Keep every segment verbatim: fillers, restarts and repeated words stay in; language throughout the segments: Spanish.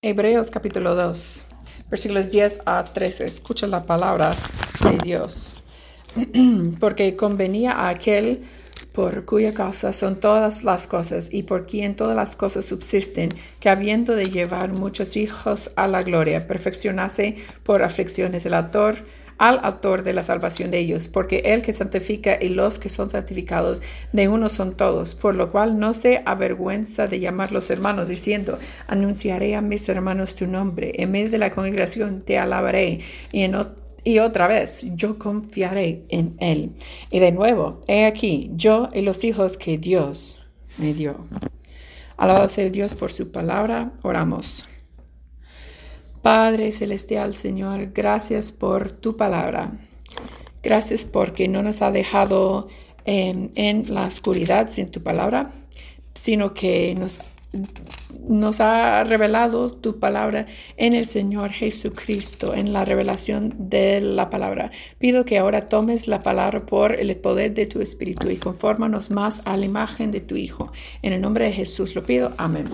Hebreos capítulo dos, versículos diez a trece. Escucha la palabra de Dios. Porque convenía a aquel por cuya causa son todas las cosas y por quien todas las cosas subsisten, que habiendo de llevar muchos hijos a la gloria, perfeccionase por aflicciones el autor, al autor de la salvación de ellos, porque el que santifica y los que son santificados de uno son todos, por lo cual no se avergüenza de llamarlos hermanos, diciendo, anunciaré a mis hermanos tu nombre, en medio de la congregación te alabaré, y en otro Y otra vez, yo confiaré en él. Y de nuevo, he aquí, yo y los hijos que Dios me dio. Alabado sea Dios por su palabra. Oramos. Padre celestial, Señor, gracias por tu palabra. Gracias porque no nos ha dejado eh, en la oscuridad sin tu palabra, sino que nos Nos ha revelado tu palabra en el Señor Jesucristo, en la revelación de la palabra. Pido que ahora tomes la palabra por el poder de tu Espíritu y confórmanos más a la imagen de tu Hijo. En el nombre de Jesús lo pido. Amén.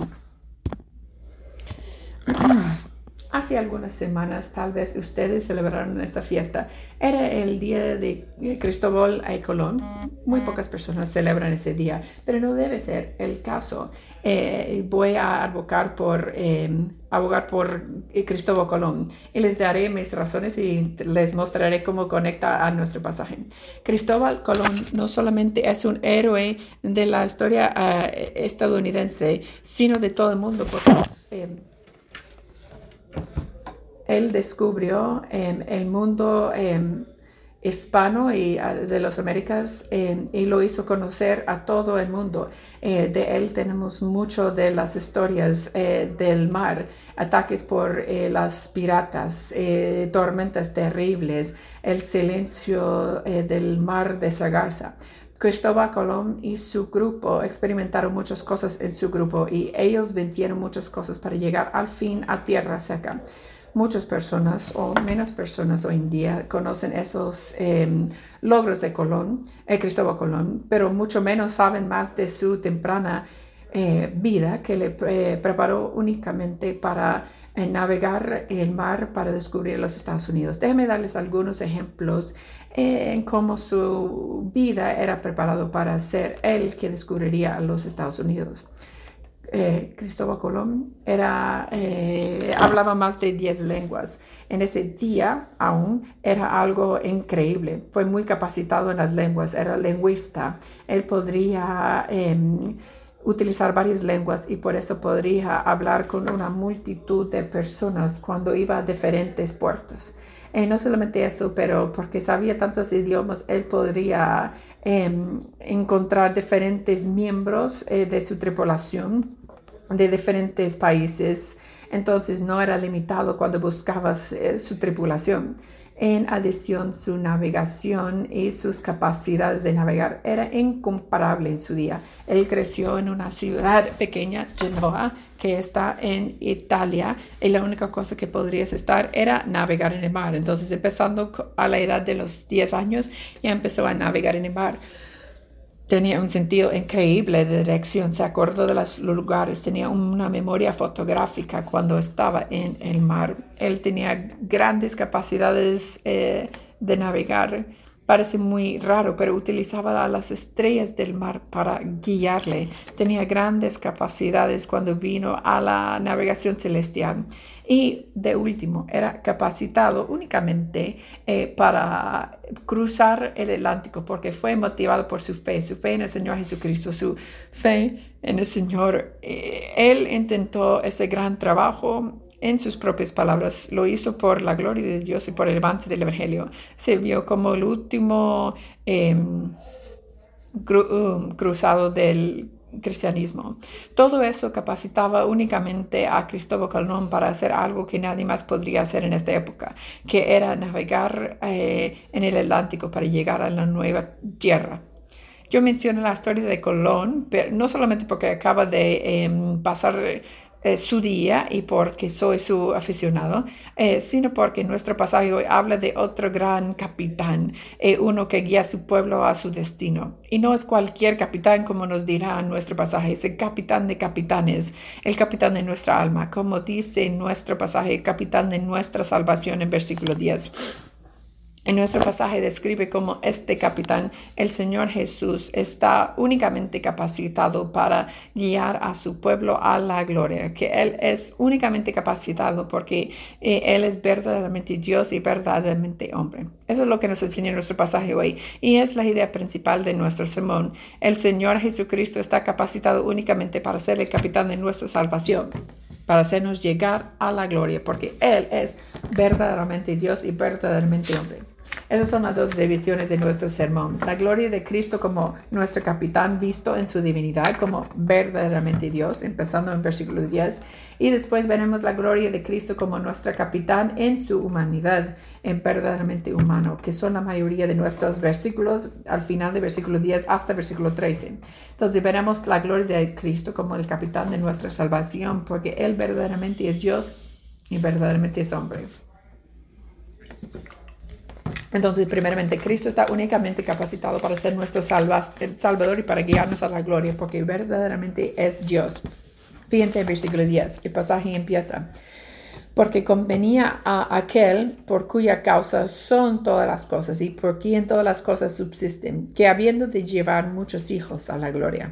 Hace algunas semanas, tal vez ustedes celebraron esta fiesta. Era el día de Cristóbal y Colón. Muy pocas personas celebran ese día, pero no debe ser el caso. Eh, voy a abogar por, eh, abogar por Cristóbal Colón y les daré mis razones y les mostraré cómo conecta a nuestro pasaje. Cristóbal Colón no solamente es un héroe de la historia uh, estadounidense, sino de todo el mundo, porque eh, él descubrió eh, el mundo eh, hispano y uh, de las Américas eh, y lo hizo conocer a todo el mundo. Eh, de él tenemos mucho de las historias eh, del mar, ataques por eh, las piratas, eh, tormentas terribles, el silencio eh, del mar de Sargasso. Cristóbal Colón y su grupo experimentaron muchas cosas en su grupo y ellos vencieron muchas cosas para llegar al fin a tierra seca. Muchas personas o menos personas hoy en día conocen esos eh, logros de Colón, eh, Cristóbal Colón, pero mucho menos saben más de su temprana eh, vida que le eh, preparó únicamente para eh, navegar el mar para descubrir los Estados Unidos. Déjenme darles algunos ejemplos eh, en cómo su vida era preparado para ser él que descubriría los Estados Unidos. Eh, Cristóbal Colón era, eh, hablaba más de diez lenguas. En ese día aún era algo increíble. Fue muy capacitado en las lenguas, era lingüista. Él podría eh, utilizar varias lenguas y por eso podría hablar con una multitud de personas cuando iba a diferentes puertos. Eh, no solamente eso, pero porque sabía tantos idiomas, él podría eh, encontrar diferentes miembros eh, de su tripulación de diferentes países. Entonces no era limitado cuando buscabas eh, su tripulación. En adición, su navegación y sus capacidades de navegar era incomparable en su día. Él creció en una ciudad pequeña, Genoa, que está en Italia, y la única cosa que podrías estar era navegar en el mar. Entonces, empezando a la edad de los diez años, ya empezó a navegar en el mar. Tenía un sentido increíble de dirección, se acordó de los lugares, tenía una memoria fotográfica cuando estaba en el mar. Él tenía grandes capacidades eh, de navegar. Parece muy raro, pero utilizaba las estrellas del mar para guiarle. Tenía grandes capacidades cuando vino a la navegación celestial. Y de último, era capacitado únicamente eh, para cruzar el Atlántico porque fue motivado por su fe, su fe en el Señor Jesucristo, su fe en el Señor. Eh, él intentó ese gran trabajo. En sus propias palabras, lo hizo por la gloria de Dios y por el avance del Evangelio. Se vio como el último eh, cru- um, cruzado del cristianismo. Todo eso capacitaba únicamente a Cristóbal Colón para hacer algo que nadie más podría hacer en esta época, que era navegar eh, en el Atlántico para llegar a la nueva tierra. Yo menciono la historia de Colón, pero no solamente porque acaba de eh, pasar eh, su día y porque soy su aficionado, eh, sino porque nuestro pasaje hoy habla de otro gran capitán, eh, uno que guía a su pueblo a su destino. Y no es cualquier capitán, como nos dirá nuestro pasaje, es el capitán de capitanes, el capitán de nuestra alma, como dice nuestro pasaje, el capitán de nuestra salvación en versículo diez. En nuestro pasaje describe cómo este capitán, el Señor Jesús, está únicamente capacitado para guiar a su pueblo a la gloria, que Él es únicamente capacitado porque eh, Él es verdaderamente Dios y verdaderamente hombre. Eso es lo que nos enseña nuestro pasaje hoy y es la idea principal de nuestro sermón. El Señor Jesucristo está capacitado únicamente para ser el capitán de nuestra salvación, para hacernos llegar a la gloria, porque Él es verdaderamente Dios y verdaderamente hombre. Esas son las dos divisiones de nuestro sermón. La gloria de Cristo como nuestro capitán visto en su divinidad, como verdaderamente Dios, empezando en versículo diez. Y después veremos la gloria de Cristo como nuestro capitán en su humanidad, en verdaderamente humano, que son la mayoría de nuestros versículos al final de versículo diez hasta versículo trece. Entonces veremos la gloria de Cristo como el capitán de nuestra salvación, porque Él verdaderamente es Dios y verdaderamente es hombre. Entonces, primeramente, Cristo está únicamente capacitado para ser nuestro salvas, Salvador y para guiarnos a la gloria, porque verdaderamente es Dios. Fíjense en versículo diez, el pasaje empieza. Porque convenía a aquel por cuya causa son todas las cosas y por quien todas las cosas subsisten, que habiendo de llevar muchos hijos a la gloria.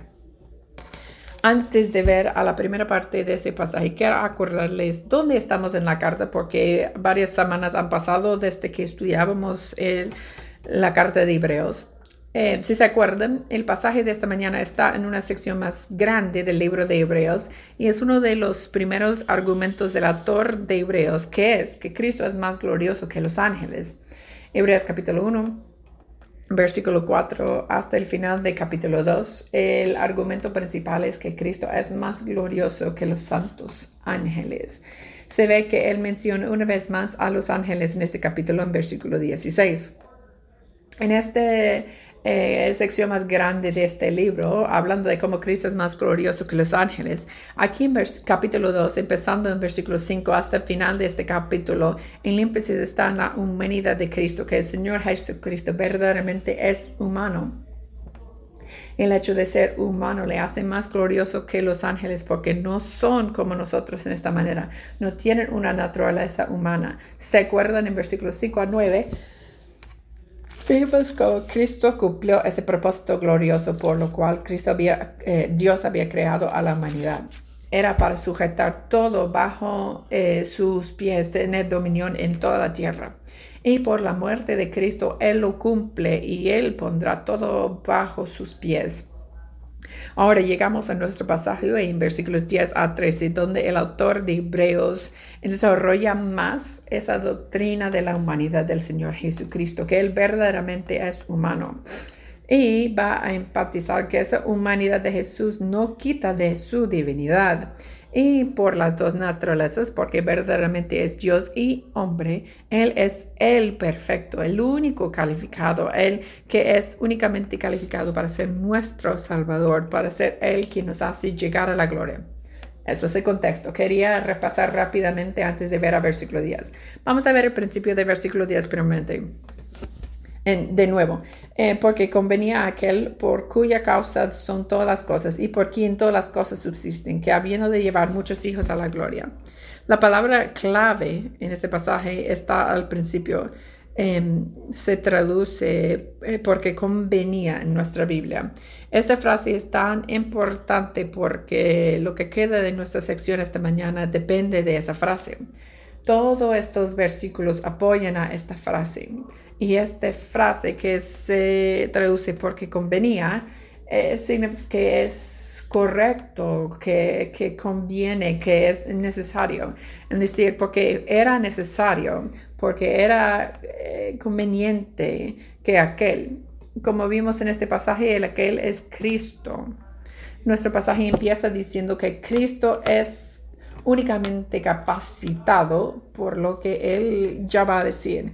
Antes de ver a la primera parte de ese pasaje, quiero acordarles dónde estamos en la carta, porque varias semanas han pasado desde que estudiábamos el, la carta de Hebreos. Eh, si se acuerdan, el pasaje de esta mañana está en una sección más grande del libro de Hebreos y es uno de los primeros argumentos del autor de Hebreos, que es que Cristo es más glorioso que los ángeles. Hebreos capítulo uno. Versículo cuatro hasta el final de capítulo dos, el argumento principal es que Cristo es más glorioso que los santos ángeles. Se ve que él menciona una vez más a los ángeles en este capítulo en versículo dieciséis. En esta eh, sección más grande de este libro, hablando de cómo Cristo es más glorioso que los ángeles, aquí en vers- capítulo dos, empezando en versículo cinco hasta el final de este capítulo, en el énfasis está en la humanidad de Cristo, que el Señor Jesucristo verdaderamente es humano. El hecho de ser humano le hace más glorioso que los ángeles porque no son como nosotros en esta manera, no tienen una naturaleza humana. ¿Se acuerdan en versículos cinco a nueve? Vimos cómo Cristo cumplió ese propósito glorioso por lo cual Cristo había, eh, Dios había creado a la humanidad. Era para sujetar todo bajo eh, sus pies, tener dominión en toda la tierra. Y por la muerte de Cristo, Él lo cumple y Él pondrá todo bajo sus pies. Ahora llegamos a nuestro pasaje en versículos diez a trece, donde el autor de Hebreos desarrolla más esa doctrina de la humanidad del Señor Jesucristo, que Él verdaderamente es humano. Y va a enfatizar que esa humanidad de Jesús no quita de su divinidad. Y por las dos naturalezas, porque verdaderamente es Dios y hombre, Él es el perfecto, el único calificado, Él que es únicamente calificado para ser nuestro Salvador, para ser Él quien nos hace llegar a la gloria. Eso es el contexto. Quería repasar rápidamente antes de ver a versículo diez. Vamos a ver el principio de versículo diez primeramente. En, de nuevo, eh, porque convenía a aquel por cuya causa son todas las cosas y por quien todas las cosas subsisten, que habiendo de llevar muchos hijos a la gloria. La palabra clave en este pasaje está al principio. Eh, se traduce eh, porque convenía en nuestra Biblia. Esta frase es tan importante porque lo que queda de nuestra sección esta mañana depende de esa frase. Todos estos versículos apoyan a esta frase. Y esta frase que se traduce porque convenía, eh, significa que es correcto, que, que conviene, que es necesario. Es decir, porque era necesario, porque era eh, conveniente que aquel, como vimos en este pasaje, el aquel es Cristo. Nuestro pasaje empieza diciendo que Cristo es únicamente capacitado por lo que Él ya va a decir.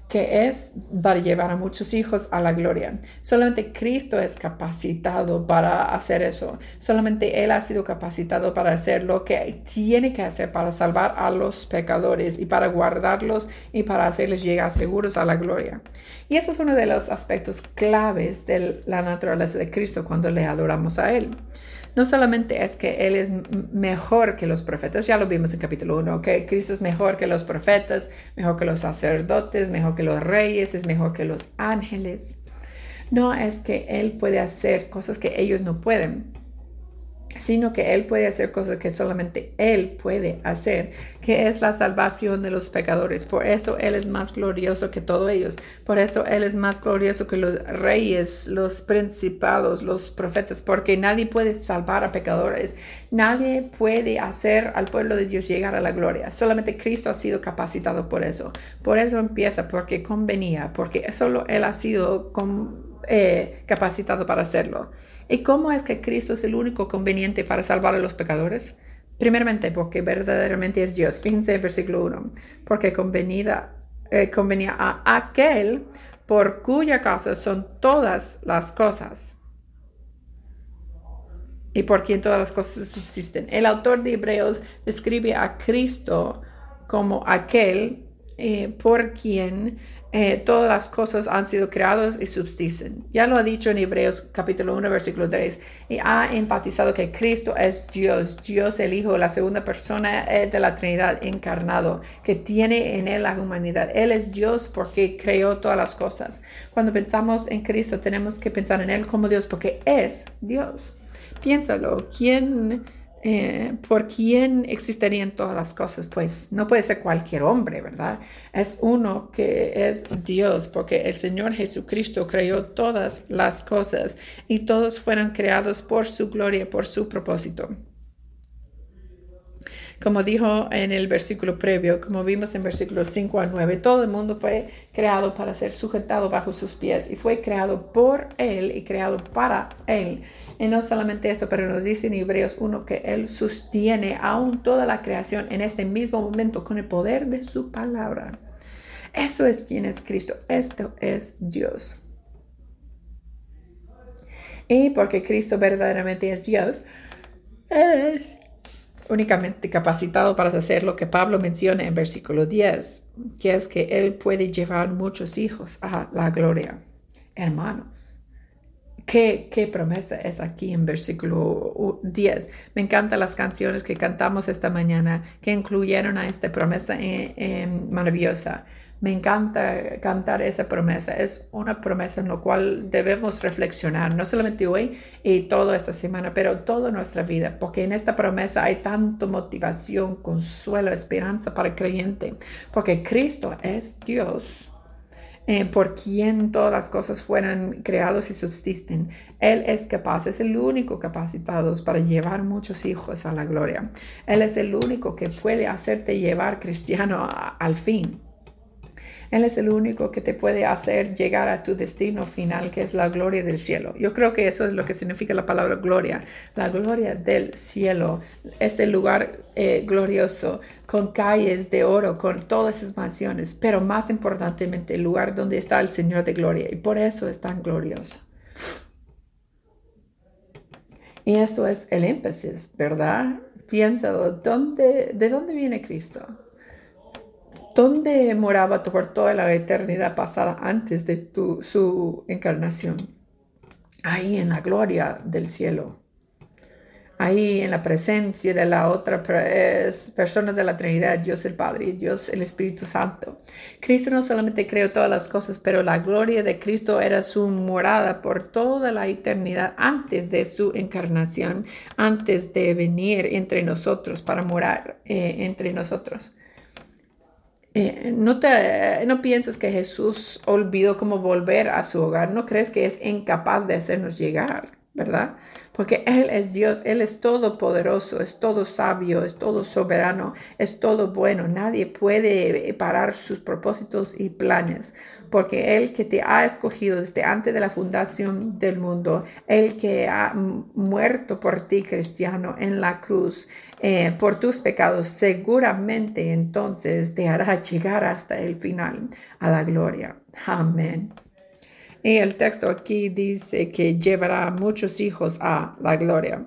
que es para llevar a muchos hijos a la gloria. Solamente Cristo es capacitado para hacer eso. Solamente Él ha sido capacitado para hacer lo que tiene que hacer para salvar a los pecadores y para guardarlos y para hacerles llegar seguros a la gloria. Y eso es uno de los aspectos claves de la naturaleza de Cristo cuando le adoramos a Él. No solamente es que Él es mejor que los profetas, ya lo vimos en capítulo uno, que Cristo es mejor que los profetas, mejor que los sacerdotes, mejor que los reyes, es mejor que los ángeles. No es que Él puede hacer cosas que ellos no pueden, sino que Él puede hacer cosas que solamente Él puede hacer, que es la salvación de los pecadores. Por eso Él es más glorioso que todos ellos. Por eso Él es más glorioso que los reyes, los principados, los profetas, porque nadie puede salvar a pecadores. Nadie puede hacer al pueblo de Dios llegar a la gloria. Solamente Cristo ha sido capacitado por eso. Por eso empieza, porque convenía, porque solo Él ha sido con, eh, capacitado para hacerlo. ¿Y cómo es que Cristo es el único conveniente para salvar a los pecadores? Primeramente, porque verdaderamente es Dios. Fíjense en versículo uno. Porque convenida, eh, convenía a aquel por cuya causa son todas las cosas y por quien todas las cosas subsisten. El autor de Hebreos describe a Cristo como aquel eh, por quien Eh, todas las cosas han sido creadas y subsisten. Ya lo ha dicho en Hebreos capítulo uno, versículo tres, y ha enfatizado que Cristo es Dios, Dios el Hijo, la segunda persona de la Trinidad encarnado, que tiene en Él la humanidad. Él es Dios porque creó todas las cosas. Cuando pensamos en Cristo, tenemos que pensar en Él como Dios, porque es Dios. Piénsalo, ¿quién... Eh, ¿por quién existirían todas las cosas? Pues no puede ser cualquier hombre, ¿verdad? Es uno que es Dios, porque el Señor Jesucristo creó todas las cosas y todos fueron creados por su gloria, por su propósito. Como dijo en el versículo previo, como vimos en versículos cinco a nueve, todo el mundo fue creado para ser sujetado bajo sus pies y fue creado por Él y creado para Él. Y no solamente eso, pero nos dice en Hebreos uno que Él sostiene aún toda la creación en este mismo momento con el poder de su palabra. Eso es quien es Cristo. Esto es Dios. Y porque Cristo verdaderamente es Dios, es únicamente capacitado para hacer lo que Pablo menciona en versículo diez, que es que Él puede llevar muchos hijos a la gloria. Hermanos, ¿qué, qué promesa es aquí en versículo diez? Me encantan las canciones que cantamos esta mañana que incluyeron a esta promesa en, en maravillosa. Me encanta cantar esa promesa. Es una promesa en la cual debemos reflexionar, no solamente hoy y toda esta semana, pero toda nuestra vida, porque en esta promesa hay tanto motivación, consuelo, esperanza para el creyente, porque Cristo es Dios, eh, por quien todas las cosas fueron creadas y subsisten. Él es capaz, es el único capacitado para llevar muchos hijos a la gloria. Él es el único que puede hacerte llevar cristiano a, al fin. Él es el único que te puede hacer llegar a tu destino final, que es la gloria del cielo. Yo creo que eso es lo que significa la palabra gloria. La gloria del cielo, este lugar eh, glorioso, con calles de oro, con todas esas mansiones, pero más importantemente el lugar donde está el Señor de gloria. Y por eso es tan glorioso. Y eso es el énfasis, ¿verdad? Piénsalo, ¿dónde, ¿de dónde viene Cristo? ¿Dónde moraba por toda la eternidad pasada antes de tu, su encarnación? Ahí en la gloria del cielo. Ahí en la presencia de la otra persona de la Trinidad, Dios el Padre y Dios el Espíritu Santo. Cristo no solamente creó todas las cosas, pero la gloria de Cristo era su morada por toda la eternidad antes de su encarnación, antes de venir entre nosotros para morar eh, entre nosotros. Eh, no, te, no pienses que Jesús olvidó cómo volver a su hogar. No crees que es incapaz de hacernos llegar, ¿verdad? porque Él es Dios, Él es todopoderoso, es todo sabio, es todo soberano, es todo bueno. Nadie puede parar sus propósitos y planes, porque Él que te ha escogido desde antes de la fundación del mundo, Él que ha muerto por ti, cristiano, en la cruz, eh, por tus pecados, seguramente entonces te hará llegar hasta el final, a la gloria. Amén. Y el texto aquí dice que llevará a muchos hijos a la gloria.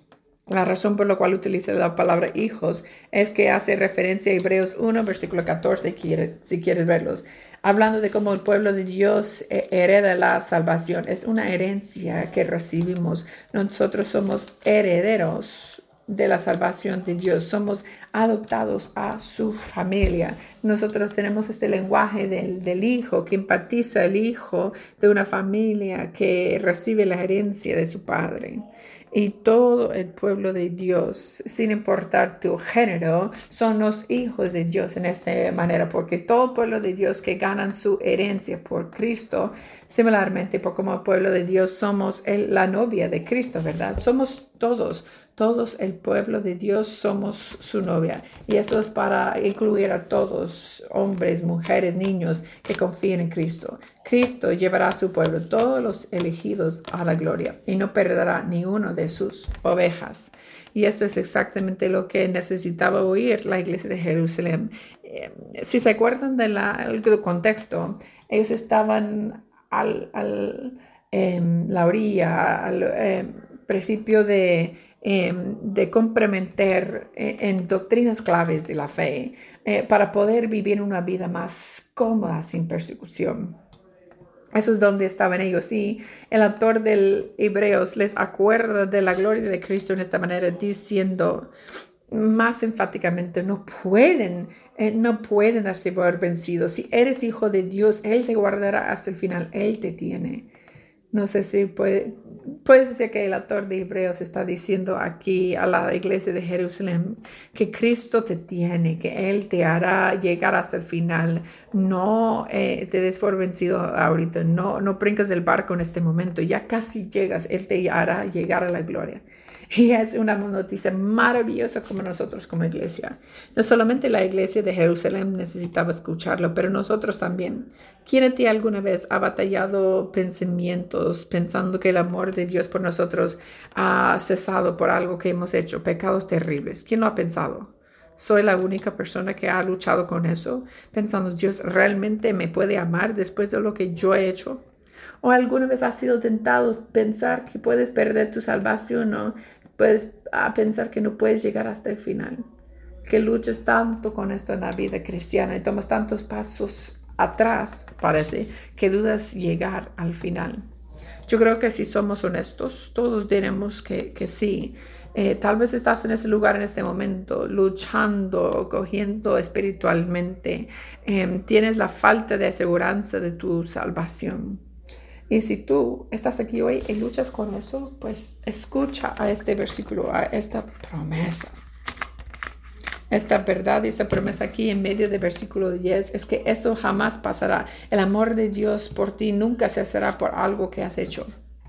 La razón por la cual utiliza la palabra hijos es que hace referencia a Hebreos uno, versículo catorce, si quieres verlos. Hablando de cómo el pueblo de Dios hereda la salvación. Es una herencia que recibimos. Nosotros somos herederos de la salvación de Dios. Somos adoptados a su familia. Nosotros tenemos este lenguaje del, del hijo, que empatiza el hijo de una familia que recibe la herencia de su padre. Y todo el pueblo de Dios, sin importar tu género, son los hijos de Dios en esta manera, porque todo el pueblo de Dios que ganan su herencia por Cristo, similarmente, por como el pueblo de Dios somos el, la novia de Cristo, ¿verdad? Somos todos, todos el pueblo de Dios somos su novia. Y eso es para incluir a todos, hombres, mujeres, niños que confíen en Cristo. Cristo llevará a su pueblo, todos los elegidos, a la gloria y no perderá ni uno de sus ovejas. Y eso es exactamente lo que necesitaba oír la iglesia de Jerusalén. Eh, si se acuerdan del de contexto, ellos estaban al, al eh, la orilla, al eh, principio de, eh, de comprometer eh, en doctrinas claves de la fe eh, para poder vivir una vida más cómoda sin persecución. Eso es donde estaban ellos. Y el autor del Hebreos les acuerda de la gloria de Cristo en esta manera, diciendo más enfáticamente, no pueden, eh, no pueden darse por vencidos. Si eres hijo de Dios, Él te guardará hasta el final. Él te tiene. No sé si puede, puede ser que el autor de Hebreos está diciendo aquí a la iglesia de Jerusalén que Cristo te tiene, que Él te hará llegar hasta el final. No eh, te des por vencido ahorita, no, no brincas del barco en este momento, ya casi llegas, Él te hará llegar a la gloria. Y es una noticia maravillosa como nosotros como iglesia. No solamente la iglesia de Jerusalén necesitaba escucharlo, pero nosotros también. ¿Quién de ti alguna vez ha batallado pensamientos pensando que el amor de Dios por nosotros ha cesado por algo que hemos hecho, pecados terribles? ¿Quién lo ha pensado? ¿Soy la única persona que ha luchado con eso? Pensando, ¿Dios realmente me puede amar después de lo que yo he hecho? ¿O alguna vez has sido tentado pensar que puedes perder tu salvación o puedes a pensar que no puedes llegar hasta el final? Que luchas tanto con esto en la vida cristiana y tomas tantos pasos atrás, parece, que dudas llegar al final. Yo creo que si somos honestos, todos diremos que, que sí. Eh, tal vez estás en ese lugar en este momento, luchando, cogiendo espiritualmente. Eh, tienes la falta de aseguranza de tu salvación. Y si tú estás aquí hoy y luchas con eso, pues escucha a este versículo, a esta promesa. Esta verdad y esta promesa aquí en medio del versículo diez es que eso jamás pasará. El amor de Dios por ti nunca cesará por algo que has hecho.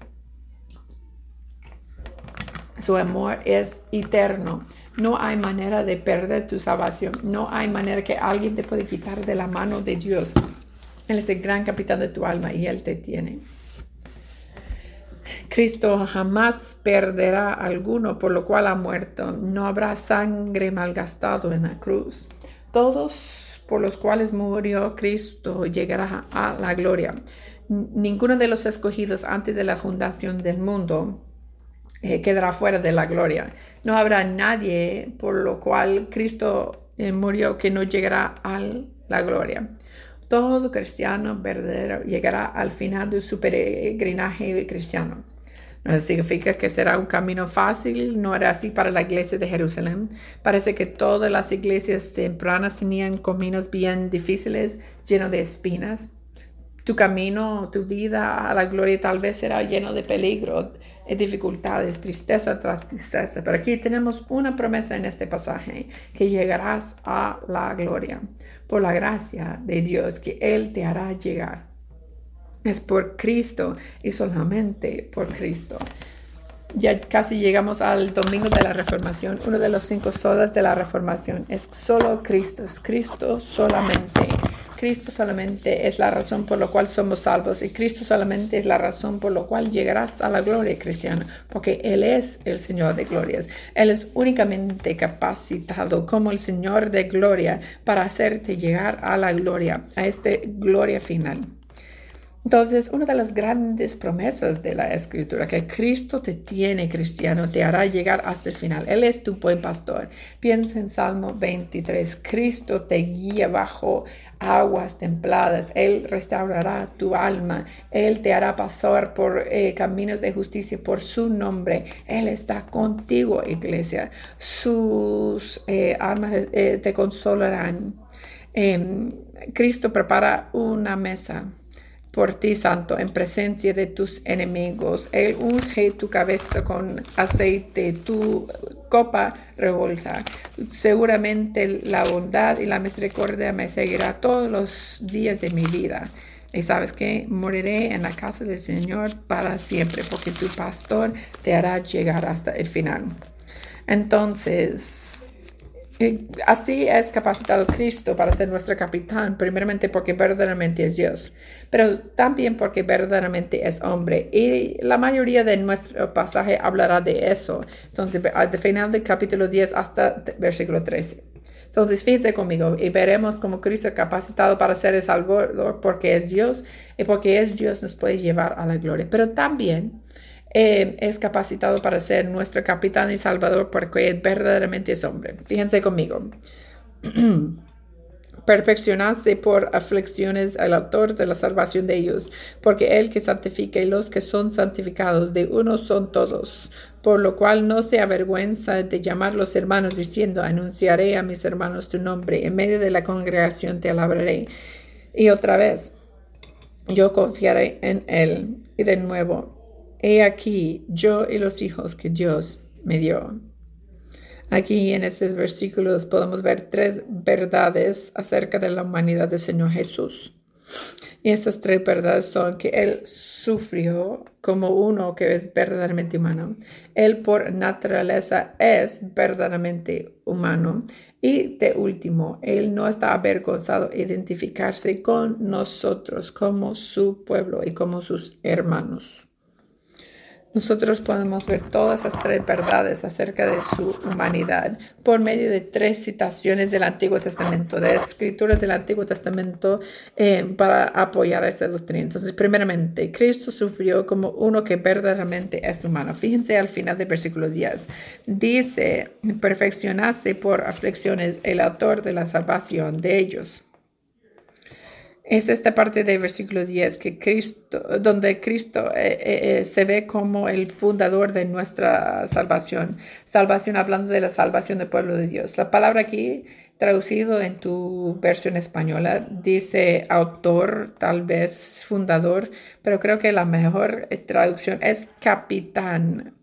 Su amor es eterno. No hay manera de perder tu salvación. No hay manera que alguien te pueda quitar de la mano de Dios. Él es el gran capitán de tu alma y Él te tiene. Cristo jamás perderá alguno por lo cual ha muerto. No habrá sangre malgastado en la cruz. Todos por los cuales murió Cristo llegará a la gloria. Ninguno de los escogidos antes de la fundación del mundo eh, quedará fuera de la gloria. No habrá nadie por lo cual Cristo eh, murió que no llegará a la gloria. Todo cristiano verdadero llegará al final de su peregrinaje cristiano. No significa que será un camino fácil, no era así para la iglesia de Jerusalén. Parece que todas las iglesias tempranas tenían caminos bien difíciles, llenos de espinas. Tu camino, tu vida a la gloria tal vez será lleno de peligro, dificultades, tristeza tras tristeza. Pero aquí tenemos una promesa en este pasaje, que llegarás a la gloria por la gracia de Dios, que Él te hará llegar. Es por Cristo y solamente por Cristo. ya casi llegamos al domingo de la Reformación. Uno de los cinco solas de la Reformación es solo Cristo, es Cristo solamente. Cristo solamente es la razón por la cual somos salvos y Cristo solamente es la razón por la cual llegarás a la gloria cristiana, porque Él es el Señor de glorias. Él es únicamente capacitado como el Señor de gloria para hacerte llegar a la gloria, a esta gloria final. Entonces, una de las grandes promesas de la Escritura, que Cristo te tiene cristiano, te hará llegar hasta el final. Él es tu buen pastor. Piensa en Salmo veintitrés. Cristo te guía bajo aguas templadas. Él restaurará tu alma. Él te hará pasar por eh, caminos de justicia por su nombre. Él está contigo, iglesia. Sus eh, armas eh, te consolarán. Eh, Cristo prepara una mesa por ti, santo, en presencia de tus enemigos. Él unge tu cabeza con aceite, tu copa rebolsa. Seguramente la bondad y la misericordia me seguirá todos los días de mi vida. Y sabes que moriré en la casa del Señor para siempre, porque tu pastor te hará llegar hasta el final. Entonces, así es capacitado Cristo para ser nuestro capitán, primeramente porque verdaderamente es Dios, pero también porque verdaderamente es hombre. Y la mayoría de nuestro pasaje hablará de eso. Entonces, al final del capítulo diez hasta versículo trece. Entonces, fíjense conmigo y veremos cómo Cristo es capacitado para ser el Salvador porque es Dios y porque es Dios nos puede llevar a la gloria. Pero también Eh, es capacitado para ser nuestro capitán y salvador porque verdaderamente es hombre. Fíjense conmigo. Perfeccionarse por aflicciones al autor de la salvación de ellos, porque el que santifica y los que son santificados de uno son todos, por lo cual no se avergüenza de llamar los hermanos diciendo, anunciaré a mis hermanos tu nombre, en medio de la congregación te alabaré. Y otra vez, yo confiaré en él. Y de nuevo, he aquí yo y los hijos que Dios me dio. Aquí en estos versículos podemos ver tres verdades acerca de la humanidad del Señor Jesús. Y esas tres verdades son que Él sufrió como uno que es verdaderamente humano. Él por naturaleza es verdaderamente humano. Y de último, Él no está avergonzado de identificarse con nosotros como su pueblo y como sus hermanos. Nosotros podemos ver todas esas tres verdades acerca de su humanidad por medio de tres citaciones del Antiguo Testamento, de escrituras del Antiguo Testamento eh, para apoyar esta doctrina. Entonces, primeramente, Cristo sufrió como uno que verdaderamente es humano. Fíjense al final del versículo diez. Dice, perfeccionarse por aflicciones el autor de la salvación de ellos. Es esta parte del versículo diez que Cristo, donde Cristo eh, eh, se ve como el fundador de nuestra salvación. Salvación, hablando de la salvación del pueblo de Dios. La palabra aquí, traducido en tu versión española, dice autor, tal vez fundador, pero creo que la mejor traducción es capitán.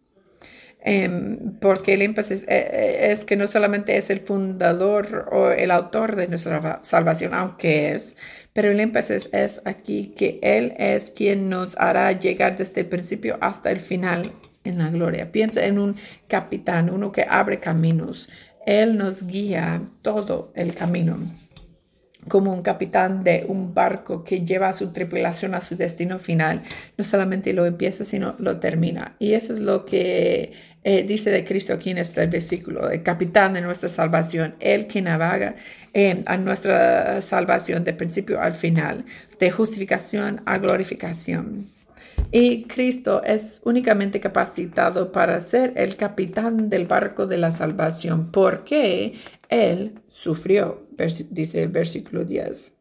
Um, porque el énfasis es, es que no solamente es el fundador o el autor de nuestra salvación, aunque es, pero el énfasis es aquí que Él es quien nos hará llegar desde el principio hasta el final en la gloria. Piensa en un capitán, uno que abre caminos. Él nos guía todo el camino, como un capitán de un barco que lleva a su tripulación a su destino final. No solamente lo empieza, sino lo termina. Y eso es lo que eh, dice de Cristo aquí en este versículo, el capitán de nuestra salvación, el que navega eh, a nuestra salvación de principio al final, de justificación a glorificación. Y Cristo es únicamente capacitado para ser el capitán del barco de la salvación, porque Él sufrió, dice el versículo diez,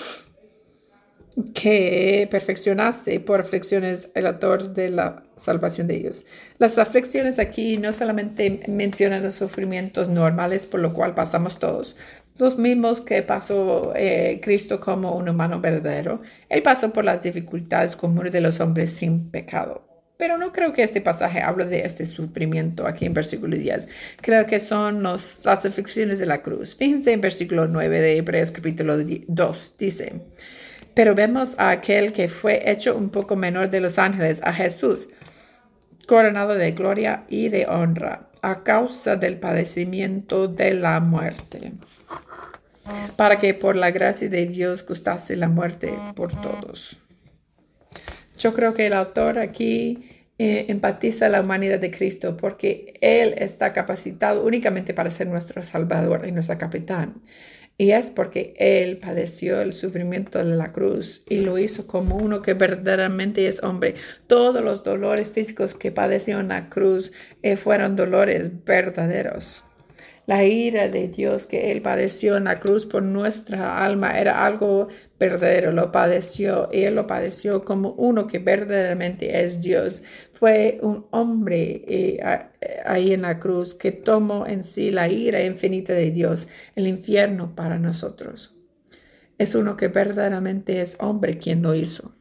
que perfeccionase por aflicciones el autor de la salvación de ellos. Las aflicciones aquí no solamente mencionan los sufrimientos normales por lo cual pasamos todos, los mismos que pasó eh, Cristo como un humano verdadero. Él pasó por las dificultades comunes de los hombres sin pecado. Pero no creo que este pasaje hable de este sufrimiento aquí en versículo diez. Creo que son los, las aflicciones de la cruz. Fíjense en versículo nueve de Hebreos capítulo dos. Dice, pero vemos a aquel que fue hecho un poco menor de los ángeles, a Jesús, coronado de gloria y de honra a causa del padecimiento de la muerte, para que por la gracia de Dios gustase la muerte por todos. Yo creo que el autor aquí eh, empatiza la humanidad de Cristo porque Él está capacitado únicamente para ser nuestro Salvador y nuestro capitán. Y es porque Él padeció el sufrimiento de la cruz y lo hizo como uno que verdaderamente es hombre. Todos los dolores físicos que padeció en la cruz eh, fueron dolores verdaderos. La ira de Dios que Él padeció en la cruz por nuestra alma era algo verdadero. Lo padeció y Él lo padeció como uno que verdaderamente es Dios. Fue un hombre eh, ahí en la cruz que tomó en sí la ira infinita de Dios, el infierno para nosotros. Es uno que verdaderamente es hombre quien lo hizo.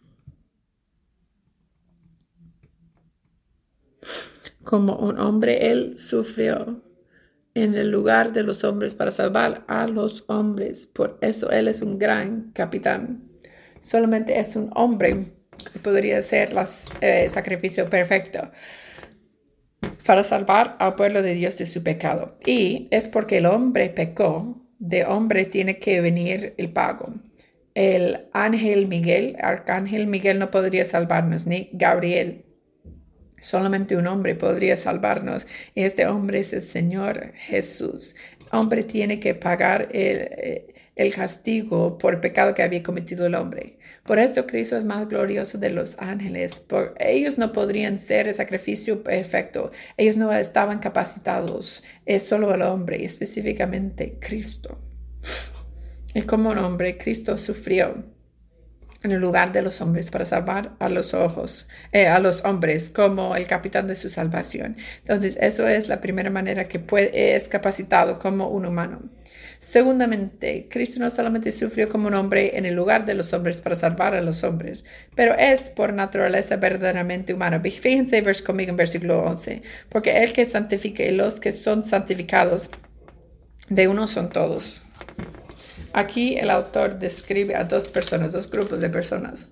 Como un hombre, Él sufrió en el lugar de los hombres para salvar a los hombres. Por eso Él es un gran capitán. Solamente es un hombre que podría ser el eh, sacrificio perfecto para salvar al pueblo de Dios de su pecado. Y es porque el hombre pecó, de hombre tiene que venir el pago. El ángel Miguel, arcángel Miguel no podría salvarnos, ni Gabriel. Solamente un hombre podría salvarnos. Y este hombre es el Señor Jesús. El hombre tiene que pagar el, el castigo por el pecado que había cometido el hombre. Por esto Cristo es más glorioso de los ángeles. Por, ellos no podrían ser el sacrificio perfecto. Ellos no estaban capacitados. Es solo el hombre, específicamente Cristo. Y como un hombre, Cristo sufrió en el lugar de los hombres para salvar a los ojos, eh, a los hombres como el capitán de su salvación. Entonces, eso es la primera manera que puede, es capacitado como un humano. Segundamente, Cristo no solamente sufrió como un hombre en el lugar de los hombres para salvar a los hombres, pero es por naturaleza verdaderamente humano. Fíjense vers conmigo en versículo once, porque el que santifica y los que son santificados, de uno son todos. Aquí el autor describe a dos personas, dos grupos de personas.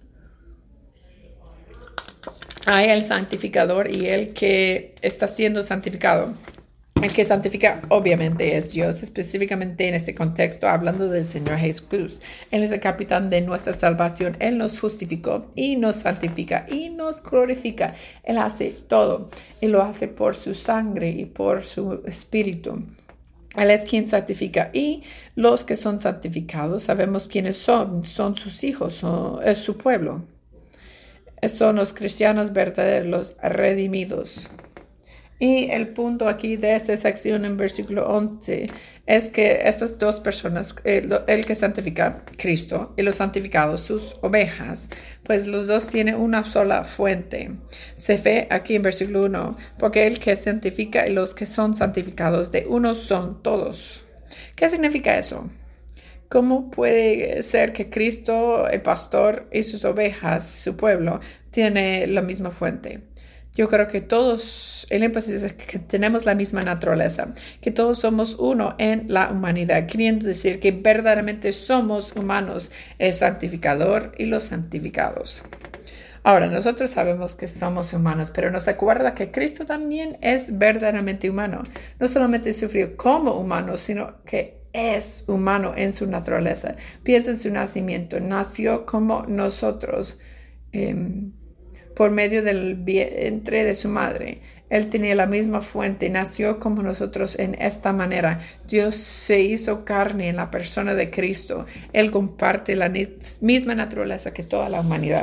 Hay el santificador y el que está siendo santificado. El que santifica obviamente es Dios, específicamente en este contexto, hablando del Señor Jesús. Él es el capitán de nuestra salvación. Él nos justificó y nos santifica y nos glorifica. Él hace todo y lo hace por su sangre y por su espíritu. Él es quien santifica y los que son santificados sabemos quiénes son, son sus hijos, son, es su pueblo. Son los cristianos verdaderos, los redimidos. Y el punto aquí de esta sección en versículo once es que esas dos personas, el, el que santifica, Cristo, y los santificados, sus ovejas, pues los dos tienen una sola fuente. Se ve aquí en versículo uno, porque el que santifica y los que son santificados de uno son todos. ¿Qué significa eso? ¿Cómo puede ser que Cristo, el pastor y sus ovejas, su pueblo, tiene la misma fuente? Yo creo que todos, el énfasis es que tenemos la misma naturaleza, que todos somos uno en la humanidad, queriendo decir que verdaderamente somos humanos, el santificador y los santificados. Ahora, nosotros sabemos que somos humanos, pero nos acuerda que Cristo también es verdaderamente humano. No solamente sufrió como humano, sino que es humano en su naturaleza. Piensa en su nacimiento, nació como nosotros, eh, por medio del vientre de su madre. Él tenía la misma fuente, nació como nosotros en esta manera. Dios se hizo carne en la persona de Cristo. Él comparte la misma naturaleza que toda la humanidad.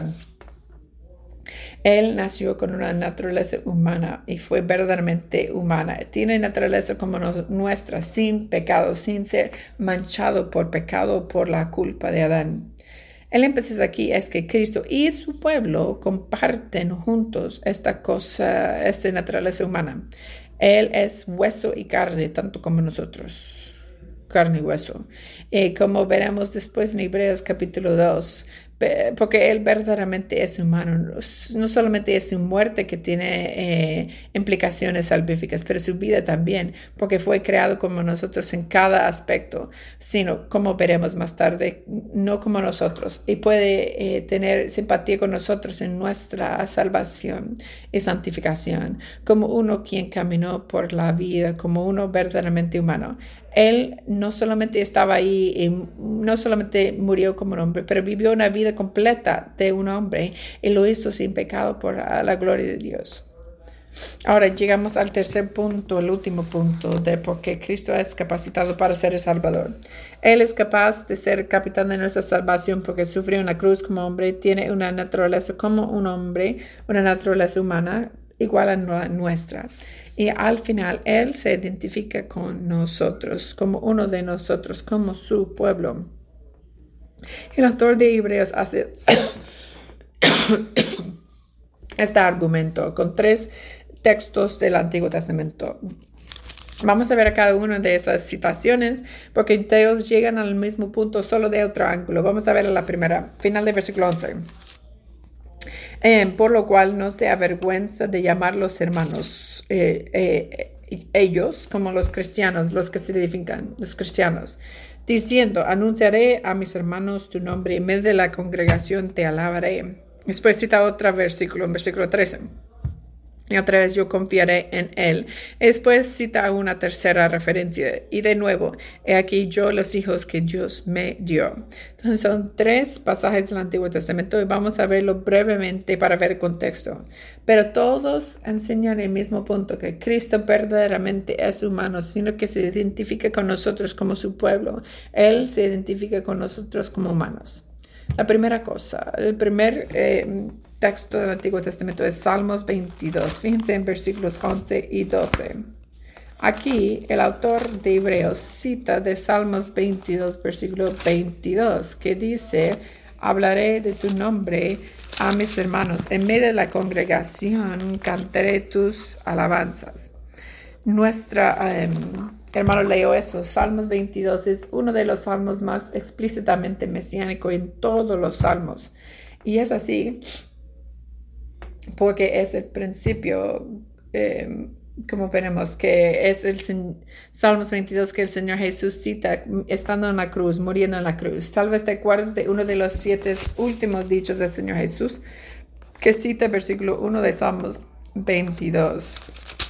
Él nació con una naturaleza humana y fue verdaderamente humana. Tiene naturaleza como nuestra, sin pecado, sin ser manchado por pecado, por la culpa de Adán. El énfasis aquí es que Cristo y su pueblo comparten juntos esta cosa, esta naturaleza humana. Él es hueso y carne, tanto como nosotros. Carne y hueso. Eh, como veremos después en Hebreos capítulo dos, porque Él verdaderamente es humano. No solamente es su muerte que tiene eh, implicaciones salvíficas, pero su vida también, porque fue creado como nosotros en cada aspecto, sino como veremos más tarde, no como nosotros. Y puede eh, tener simpatía con nosotros en nuestra salvación y santificación, como uno quien caminó por la vida, como uno verdaderamente humano. Él no solamente estaba ahí, y no solamente murió como un hombre, pero vivió una vida completa de un hombre y lo hizo sin pecado por la gloria de Dios. Ahora llegamos al tercer punto, el último punto de por qué Cristo es capacitado para ser el Salvador. Él es capaz de ser capitán de nuestra salvación porque sufrió en la cruz como hombre, tiene una naturaleza como un hombre, una naturaleza humana igual a la nuestra. Y al final, Él se identifica con nosotros, como uno de nosotros, como su pueblo. El autor de Hebreos hace este argumento con tres textos del Antiguo Testamento. Vamos a ver a cada una de esas citaciones porque todos llegan al mismo punto, solo de otro ángulo. Vamos a ver la primera, final del versículo once. Eh, por lo cual no se avergüenza de llamarlos hermanos, eh, eh, ellos como los cristianos, los que se identifican, los cristianos, diciendo, anunciaré a mis hermanos tu nombre, y en medio de la congregación te alabaré. Después cita otro versículo, en versículo trece. Y otra vez yo confiaré en él. Después cita una tercera referencia. Y de nuevo, he aquí yo los hijos que Dios me dio. Entonces son tres pasajes del Antiguo Testamento y vamos a verlo brevemente para ver el contexto. Pero todos enseñan el mismo punto, que Cristo verdaderamente es humano, sino que se identifica con nosotros como su pueblo. Él se identifica con nosotros como humanos. La primera cosa, el primer eh, texto del Antiguo Testamento es Salmos veintidós. Fíjense en versículos once y doce. Aquí el autor de Hebreos cita de Salmos veintidós, versículo veintidós, que dice, hablaré de tu nombre a mis hermanos. En medio de la congregación cantaré tus alabanzas. Nuestra... Um, Hermano, leo eso. Salmos veintidós es uno de los salmos más explícitamente mesiánicos en todos los salmos. Y es así porque es el principio, eh, como veremos, que es el Salmos veintidós que el Señor Jesús cita estando en la cruz, muriendo en la cruz. Tal vez te acuerdas de uno de los siete últimos dichos del Señor Jesús, que cita el versículo uno de Salmos veintidós.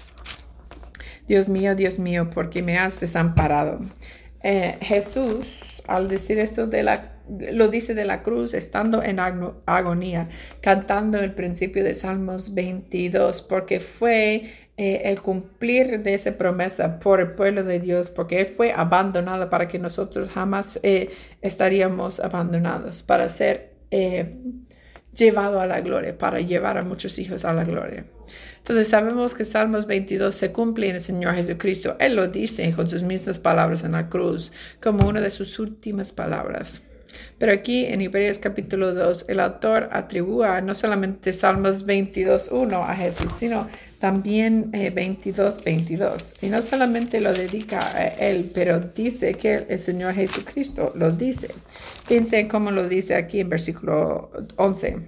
Dios mío, Dios mío, ¿por qué me has desamparado? Eh, Jesús, al decir esto, de la, lo dice de la cruz, estando en agonía, cantando el principio de Salmos veintidós, porque fue eh, el cumplir de esa promesa por el pueblo de Dios, porque Él fue abandonado para que nosotros jamás eh, estaríamos abandonados, para ser eh, llevado a la gloria, para llevar a muchos hijos a la gloria. Entonces sabemos que Salmos veintidós se cumple en el Señor Jesucristo. Él lo dice con sus mismas palabras en la cruz, como una de sus últimas palabras. Pero aquí en Hebreos capítulo dos, el autor atribúa no solamente Salmos veintidós uno a Jesús, sino también eh, veintidós veintidós. Y no solamente lo dedica a él, pero dice que el Señor Jesucristo lo dice. Fíjense cómo lo dice aquí en versículo once.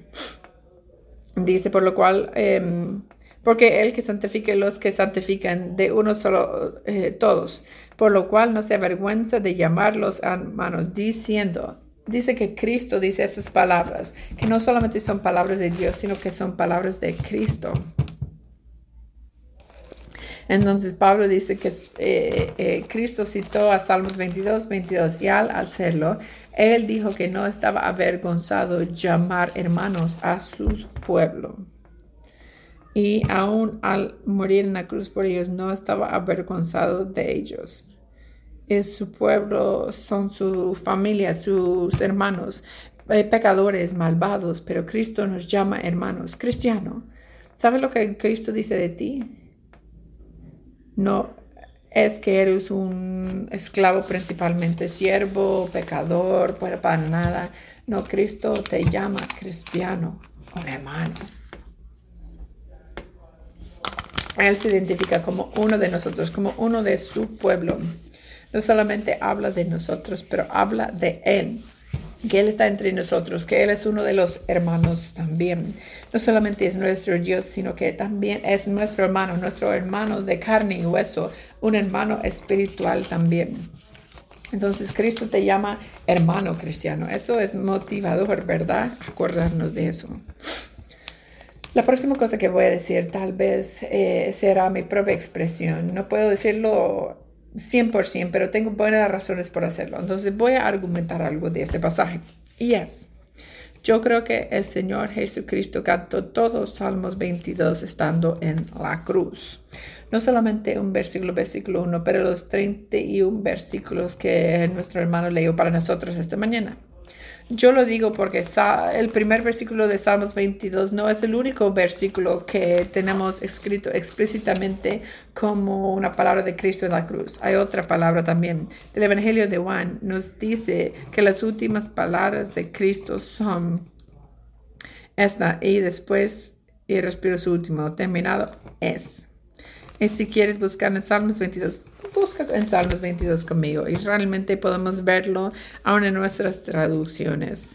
Dice, por lo cual... Eh, Porque el que santifica los que santifican de uno solo eh, todos, por lo cual no se avergüenza de llamarlos hermanos, diciendo, dice que Cristo dice esas palabras, que no solamente son palabras de Dios, sino que son palabras de Cristo. Entonces Pablo dice que eh, eh, Cristo citó a Salmos veintidós, veintidós, y al hacerlo, él dijo que no estaba avergonzado llamar hermanos a su pueblo. Y aún al morir en la cruz por ellos, no estaba avergonzado de ellos. Es su pueblo, son su familia, sus hermanos, eh, pecadores, malvados, pero Cristo nos llama hermanos. Cristiano, ¿sabes lo que Cristo dice de ti? No es que eres un esclavo principalmente, siervo, pecador, para nada. No, Cristo te llama cristiano, un hermano. Él se identifica como uno de nosotros, como uno de su pueblo. No solamente habla de nosotros, pero habla de Él. que Él está entre nosotros, que Él es uno de los hermanos también. No solamente es nuestro Dios, sino que también es nuestro hermano, nuestro hermano de carne y hueso, un hermano espiritual también. Entonces Cristo te llama hermano cristiano. Eso es motivador, ¿verdad? Acordarnos de eso. La próxima cosa que voy a decir tal vez eh, será mi propia expresión. No puedo decirlo cien por ciento, pero tengo buenas razones por hacerlo. Entonces voy a argumentar algo de este pasaje. Y es, yo creo que el Señor Jesucristo cantó todos Salmos veintidós estando en la cruz. No solamente un versículo, versículo uno, pero los treinta y uno versículos que nuestro hermano leyó para nosotros esta mañana. Yo lo digo porque el primer versículo de Salmos veintidós no es el único versículo que tenemos escrito explícitamente como una palabra de Cristo en la cruz. Hay otra palabra también. El Evangelio de Juan nos dice que las últimas palabras de Cristo son esta, y después, y respiro su último, terminado es. Y si quieres buscar en Salmos veintidós, busca en Salmos veintidós conmigo y realmente podemos verlo aún en nuestras traducciones.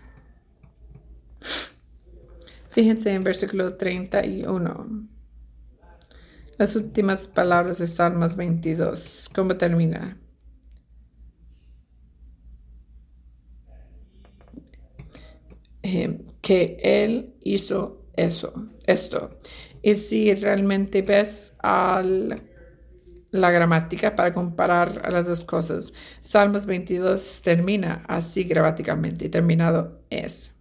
Fíjense en versículo treinta y uno. Las últimas palabras de Salmos veintidós. ¿Cómo termina? Eh, que Él hizo eso, esto. Y si realmente ves al, la gramática para comparar a las dos cosas, Salmos veintidós termina así gramaticalmente, terminado es.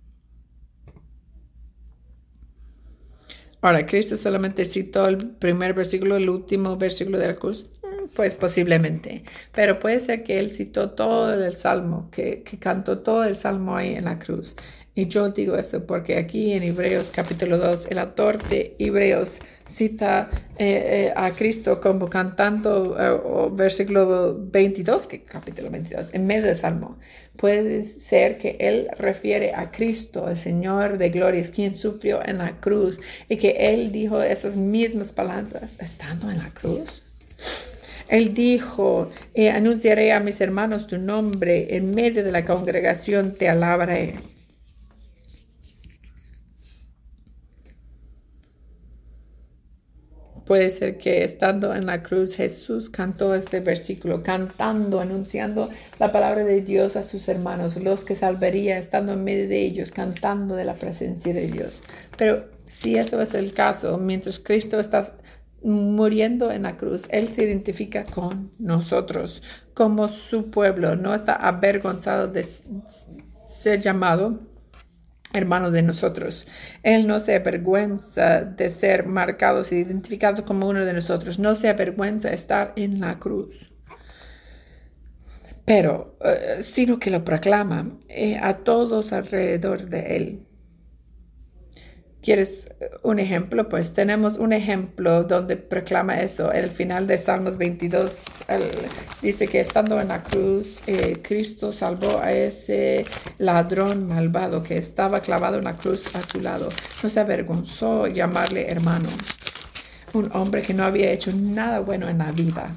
Ahora, ¿Cristo solamente citó el primer versículo, el último versículo de la cruz? Pues posiblemente, pero puede ser que Él citó todo el Salmo, que, que cantó todo el Salmo ahí en la cruz. Y yo digo eso porque aquí en Hebreos capítulo dos, el autor de Hebreos cita eh, eh, a Cristo como cantando eh, versículo veintidós, que capítulo veintidós, en medio del Salmo. Puede ser que Él refiere a Cristo, el Señor de glorias, quien sufrió en la cruz, y que Él dijo esas mismas palabras estando en la cruz. Él dijo, eh, anunciaré a mis hermanos tu nombre, en medio de la congregación te alabaré. Puede ser que estando en la cruz Jesús cantó este versículo, cantando, anunciando la palabra de Dios a sus hermanos, los que salvaría estando en medio de ellos, cantando de la presencia de Dios. Pero si eso es el caso, mientras Cristo está muriendo en la cruz, Él se identifica con nosotros, como su pueblo. No está avergonzado de ser llamado hermano de nosotros. Él no se avergüenza de ser marcado y identificado como uno de nosotros. No se avergüenza de estar en la cruz. Pero, uh, sino que lo proclama eh, a todos alrededor de Él. ¿Quieres un ejemplo? Pues tenemos un ejemplo donde proclama eso. El final de Salmos veintidós el, dice que estando en la cruz, eh, Cristo salvó a ese ladrón malvado que estaba clavado en la cruz a su lado. No se avergonzó llamarle hermano. Un hombre que no había hecho nada bueno en la vida.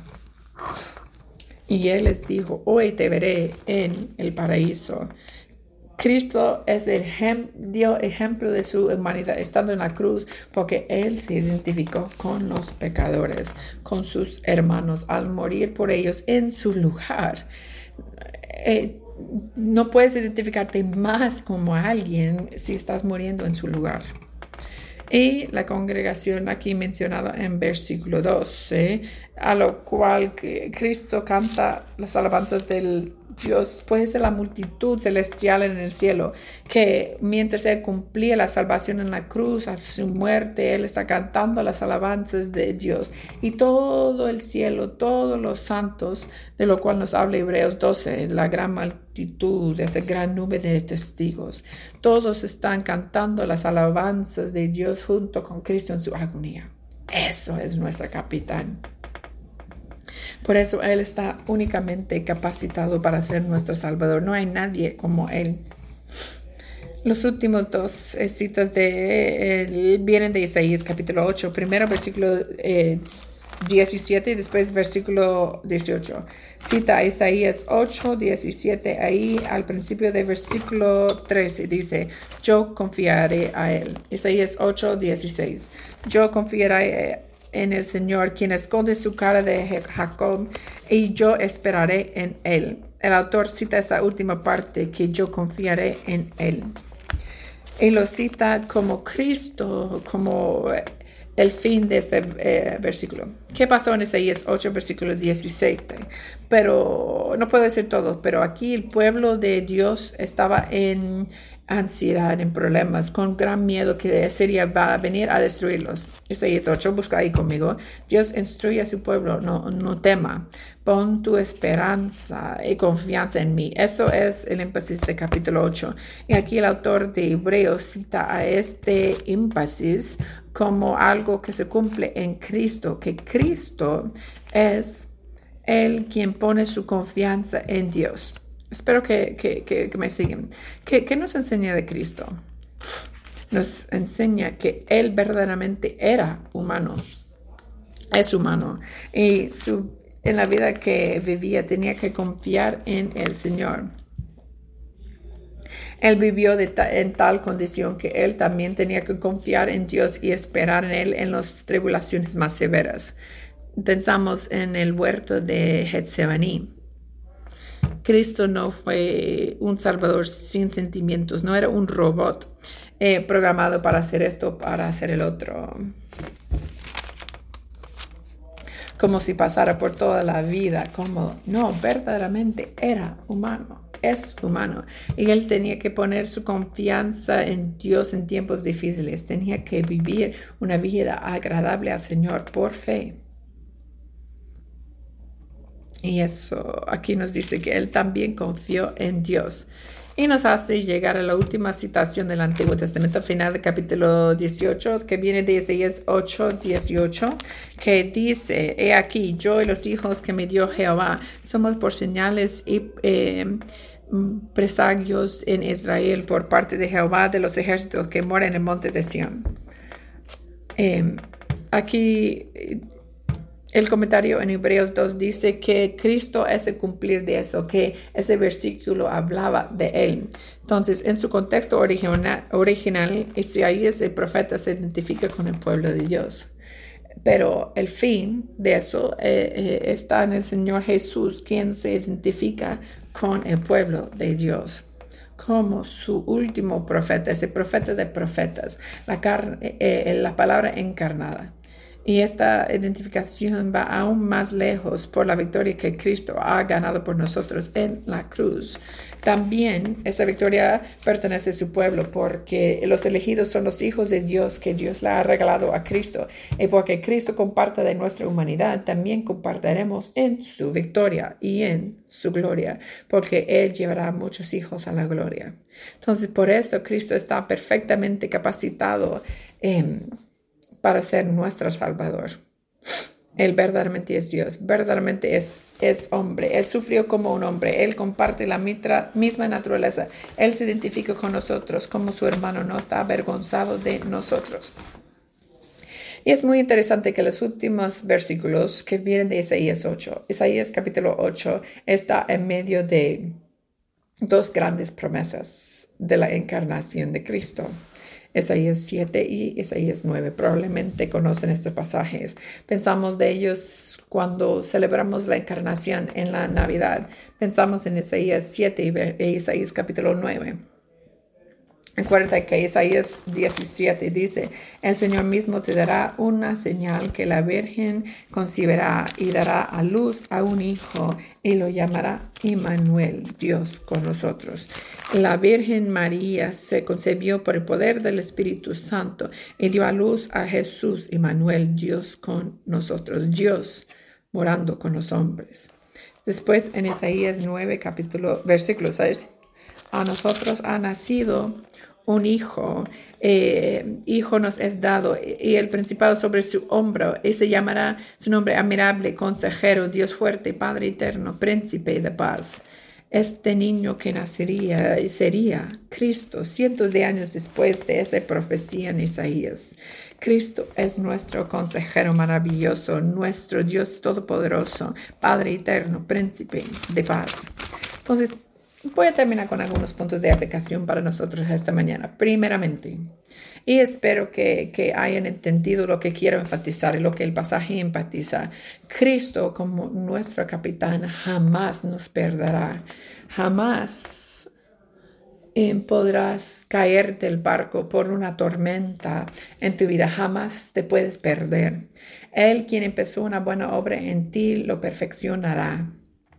Y Él les dijo, hoy te veré en el paraíso. Cristo es el ejem- dio ejemplo de su humanidad estando en la cruz porque Él se identificó con los pecadores, con sus hermanos, al morir por ellos en su lugar. Eh, no puedes identificarte más como alguien si estás muriendo en su lugar. Y la congregación aquí mencionada en versículo doce, a lo cual Cristo canta las alabanzas del Dios, puede ser la multitud celestial en el cielo, que mientras Él cumplía la salvación en la cruz, a su muerte, Él está cantando las alabanzas de Dios. Y todo el cielo, todos los santos, de lo cual nos habla Hebreos doce, la gran multitud, esa gran nube de testigos, todos están cantando las alabanzas de Dios junto con Cristo en su agonía. Eso es nuestro capitán. Por eso Él está únicamente capacitado para ser nuestro Salvador. No hay nadie como Él. Los últimos dos eh, citas de, eh, vienen de Isaías capítulo ocho. Primero versículo eh, diecisiete y después versículo dieciocho. Cita Isaías ocho, diecisiete, ahí al principio de versículo trece dice, yo confiaré a él. Isaías ocho, dieciséis. Yo confiaré en el Señor, quien esconde su cara de Jacob, y yo esperaré en él. El autor cita esa última parte, que yo confiaré en él. Y lo cita como Cristo, como el fin de este eh, versículo. ¿Qué pasó en Isaías ocho, versículo diecisiete? Pero no puedo decir todo, pero aquí el pueblo de Dios estaba en ansiedad, en problemas, con gran miedo que Asiria va a venir a destruirlos. Isaías ocho, busca ahí conmigo. Dios instruye a su pueblo, no, no tema. Pon tu esperanza y confianza en mí. Eso es el énfasis de capítulo ocho. Y aquí el autor de Hebreos cita a este énfasis como algo que se cumple en Cristo, que Cristo es el quien pone su confianza en Dios. Espero que, que, que, que me siguen. ¿Qué, ¿Qué nos enseña de Cristo? Nos enseña que Él verdaderamente era humano. Es humano. Y su, en la vida que vivía tenía que confiar en el Señor. Él vivió de ta, en tal condición que Él también tenía que confiar en Dios y esperar en Él en las tribulaciones más severas. Pensamos en el huerto de Getsemaní. Cristo no fue un salvador sin sentimientos, no era un robot eh, programado para hacer esto, para hacer el otro. Como si pasara por toda la vida, como no, verdaderamente era humano, es humano. Y él tenía que poner su confianza en Dios en tiempos difíciles, tenía que vivir una vida agradable al Señor por fe. Y eso aquí nos dice que él también confió en Dios. Y nos hace llegar a la última citación del Antiguo Testamento, final del capítulo dieciocho, que viene de Isaías ocho, dieciocho, que dice, he aquí, yo y los hijos que me dio Jehová, somos por señales y eh, presagios en Israel por parte de Jehová de los ejércitos que mora en el monte de Sión. Eh, aquí el comentario en Hebreos dos dice que Cristo es el cumplir de eso, que ese versículo hablaba de él. Entonces, en su contexto original, original Isaías, el profeta, se identifica con el pueblo de Dios. Pero el fin de eso eh, eh, está en el Señor Jesús, quien se identifica con el pueblo de Dios como su último profeta, ese profeta de profetas, la, carne, eh, la palabra encarnada. Y esta identificación va aún más lejos por la victoria que Cristo ha ganado por nosotros en la cruz. También esa victoria pertenece a su pueblo porque los elegidos son los hijos de Dios que Dios le ha regalado a Cristo. Y porque Cristo comparte de nuestra humanidad, también compartiremos en su victoria y en su gloria, porque Él llevará a muchos hijos a la gloria. Entonces, por eso Cristo está perfectamente capacitado eh, para ser nuestro Salvador. Él verdaderamente es Dios, verdaderamente es, es hombre. Él sufrió como un hombre, Él comparte la mitra, misma naturaleza. Él se identifica con nosotros como su hermano, no está avergonzado de nosotros. Y es muy interesante que los últimos versículos que vienen de Isaías ocho, Isaías capítulo ocho está en medio de dos grandes promesas de la encarnación de Cristo. Isaías siete y Isaías nueve. Probablemente conocen estos pasajes. Pensamos de ellos cuando celebramos la encarnación en la Navidad. Pensamos en Isaías siete y Isaías capítulo nueve. Acuérdate que Isaías diecisiete dice, el Señor mismo te dará una señal que la Virgen concebirá y dará a luz a un hijo y lo llamará Immanuel, Dios con nosotros. La Virgen María se concebió por el poder del Espíritu Santo y dio a luz a Jesús, Immanuel, Dios con nosotros, Dios morando con los hombres. Después en Isaías nueve, capítulo, versículo seis, a nosotros ha nacido un hijo, eh, hijo nos es dado, y el principado sobre su hombro, y se llamará su nombre admirable, consejero, Dios fuerte, Padre eterno, príncipe de paz. este niño que nacería y sería Cristo cientos de años después de esa profecía en Isaías. Cristo es nuestro consejero maravilloso, nuestro Dios todopoderoso, Padre eterno, príncipe de paz. Entonces, voy a terminar con algunos puntos de aplicación para nosotros esta mañana. Primeramente, y espero que, que hayan entendido lo que quiero enfatizar y lo que el pasaje enfatiza. Cristo, como nuestro capitán, jamás nos perderá. Jamás eh, podrás caer del barco por una tormenta en tu vida. Jamás te puedes perder. Él, quien empezó una buena obra en ti, lo perfeccionará.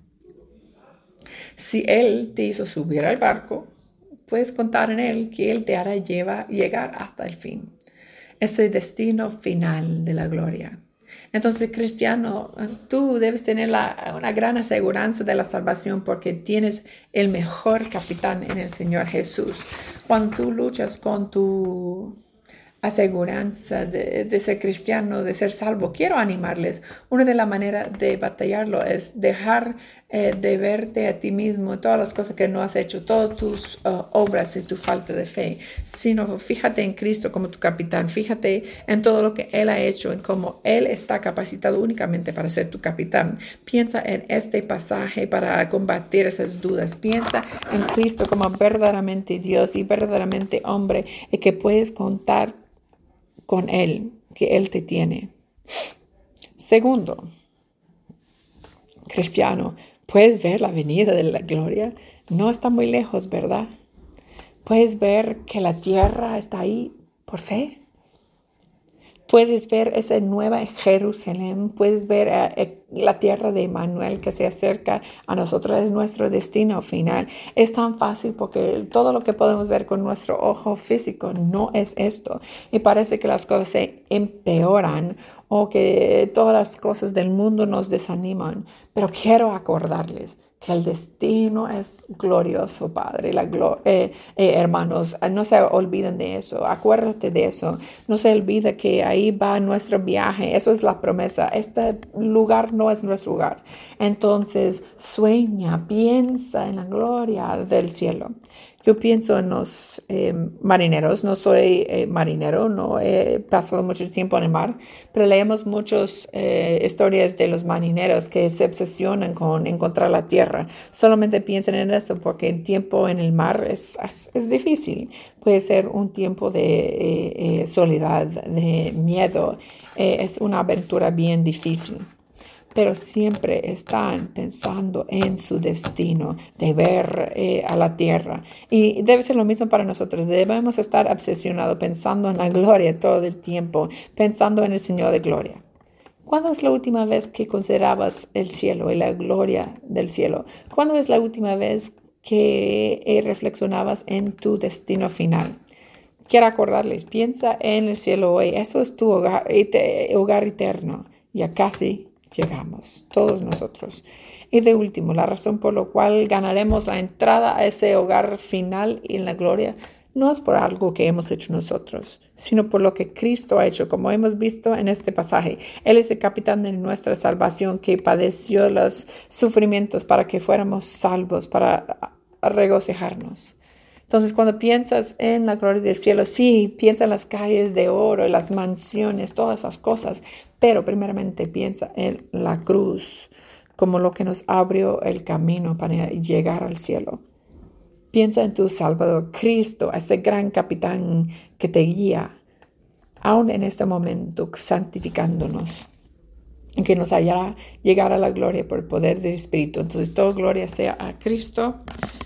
Si Él te hizo subir al barco, puedes contar en Él que Él te hará llevar, llegar hasta el fin. Ese destino final de la gloria. Entonces, cristiano, tú debes tener la, una gran aseguranza de la salvación porque tienes el mejor capitán en el Señor Jesús. Cuando tú luchas con tu aseguranza de, de ser cristiano, de ser salvo, quiero animarles. Una de las maneras de batallarlo es dejar eh, de verte a ti mismo, todas las cosas que no has hecho, todas tus uh, obras y tu falta de fe, sino fíjate en Cristo como tu capitán, fíjate en todo lo que Él ha hecho, en cómo Él está capacitado únicamente para ser tu capitán. Piensa en este pasaje para combatir esas dudas. Piensa en Cristo como verdaderamente Dios y verdaderamente hombre y que puedes contar con Él, que Él te tiene. Segundo, cristiano, puedes ver la venida de la gloria. No está muy lejos, ¿verdad? Puedes ver que la tierra está ahí por fe. Puedes ver esa nueva Jerusalén, puedes ver uh, la tierra de Emmanuel que se acerca a nosotros, es nuestro destino final. Es tan fácil porque todo lo que podemos ver con nuestro ojo físico no es esto. Y parece que las cosas se empeoran o que todas las cosas del mundo nos desaniman. Pero quiero acordarles que el destino es glorioso, Padre. La glo- eh, eh, hermanos, no se olviden de eso. Acuérdate de eso. No se olvide que ahí va nuestro viaje. Eso es la promesa. Este lugar no es nuestro lugar. Entonces, sueña, piensa en la gloria del cielo. Yo pienso en los eh, marineros. No soy eh, marinero, no he pasado mucho tiempo en el mar, pero leemos muchas eh, historias de los marineros que se obsesionan con encontrar la tierra. Solamente piensen en eso porque el tiempo en el mar es, es, es difícil. Puede ser un tiempo de eh, eh, soledad, de miedo. Eh, es una aventura bien difícil. Pero siempre están pensando en su destino de ver eh, a la tierra. Y debe ser lo mismo para nosotros. Debemos estar obsesionados pensando en la gloria todo el tiempo, pensando en el Señor de gloria. ¿Cuándo es la última vez que considerabas el cielo y la gloria del cielo? ¿Cuándo es la última vez que eh, reflexionabas en tu destino final? Quiero acordarles, piensa en el cielo hoy. Eso es tu hogar, hogar eterno. Ya casi llegamos, todos nosotros. Y de último, la razón por la cual ganaremos la entrada a ese hogar final en la gloria no es por algo que hemos hecho nosotros, sino por lo que Cristo ha hecho, como hemos visto en este pasaje. Él es el capitán de nuestra salvación que padeció los sufrimientos para que fuéramos salvos, para regocijarnos. Entonces, cuando piensas en la gloria del cielo, sí, piensa en las calles de oro, las mansiones, todas esas cosas, pero primeramente piensa en la cruz como lo que nos abrió el camino para llegar al cielo. Piensa en tu Salvador, Cristo, ese gran capitán que te guía, aún en este momento, santificándonos, que nos hará llegar a la gloria por el poder del Espíritu. Entonces, toda gloria sea a Cristo.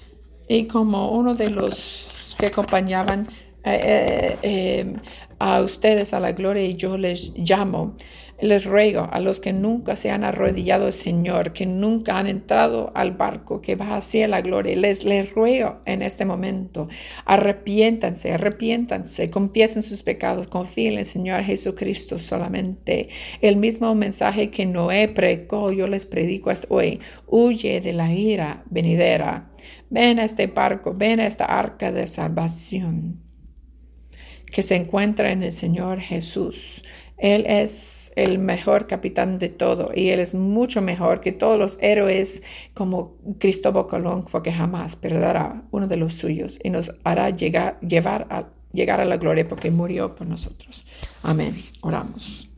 Y como uno de los que acompañaban eh, eh, a ustedes a la gloria, y yo les llamo, les ruego a los que nunca se han arrodillado al Señor, que nunca han entrado al barco que va hacia la gloria, les, les ruego en este momento, arrepiéntanse, arrepiéntanse, confiesen sus pecados, confíen en el Señor Jesucristo solamente. El mismo mensaje que Noé predicó, yo les predico hasta hoy: huye de la ira venidera. Ven a este barco, ven a esta arca de salvación que se encuentra en el Señor Jesús. Él es el mejor capitán de todo y Él es mucho mejor que todos los héroes como Cristóbal Colón, porque jamás perderá uno de los suyos y nos hará llegar, llevar a, llegar a la gloria porque murió por nosotros. Amén. Oramos.